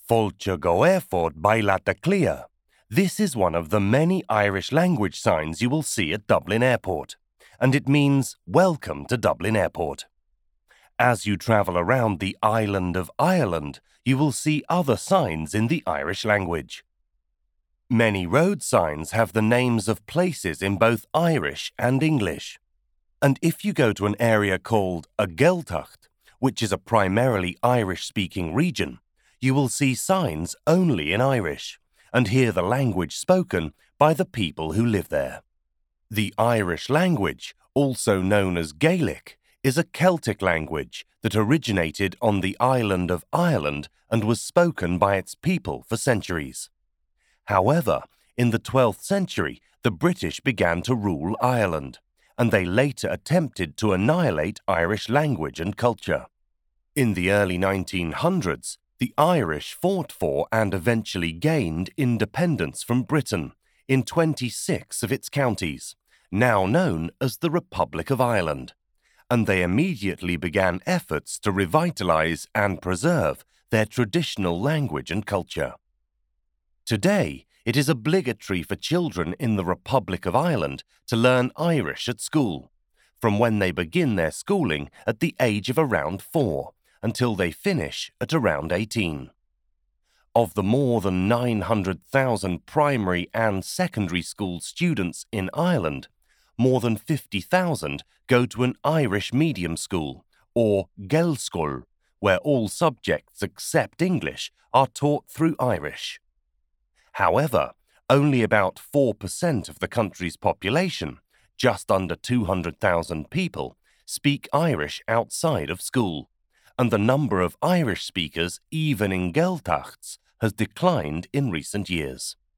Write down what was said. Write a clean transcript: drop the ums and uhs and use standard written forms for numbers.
Fáilte go airfort bailata clia. This is one of the many Irish language signs you will see at Dublin Airport, and it means Welcome to Dublin Airport. As you travel around the island of Ireland, you will see other signs in the Irish language. Many road signs have the names of places in both Irish and English. And if you go to an area called a Gaeltacht, which is a primarily Irish-speaking region, you will see signs only in Irish and hear the language spoken by the people who live there. The Irish language, also known as Gaelic, is a Celtic language that originated on the island of Ireland and was spoken by its people for centuries. However, in the 12th century, the British began to rule Ireland, and they later attempted to annihilate Irish language and culture. In the early 1900s, the Irish fought for and eventually gained independence from Britain in 26 of its counties, now known as the Republic of Ireland, and they immediately began efforts to revitalize and preserve their traditional language and culture. Today, it is obligatory for children in the Republic of Ireland to learn Irish at school, from when they begin their schooling at the age of around 4 until they finish at around 18. Of the more than 900,000 primary and secondary school students in Ireland, more than 50,000 go to an Irish medium school, or Gaelscoil, where all subjects except English are taught through Irish. However, only about 4% of the country's population, just under 200,000 people, speak Irish outside of school, and the number of Irish speakers, even in Gaeltachts, has declined in recent years.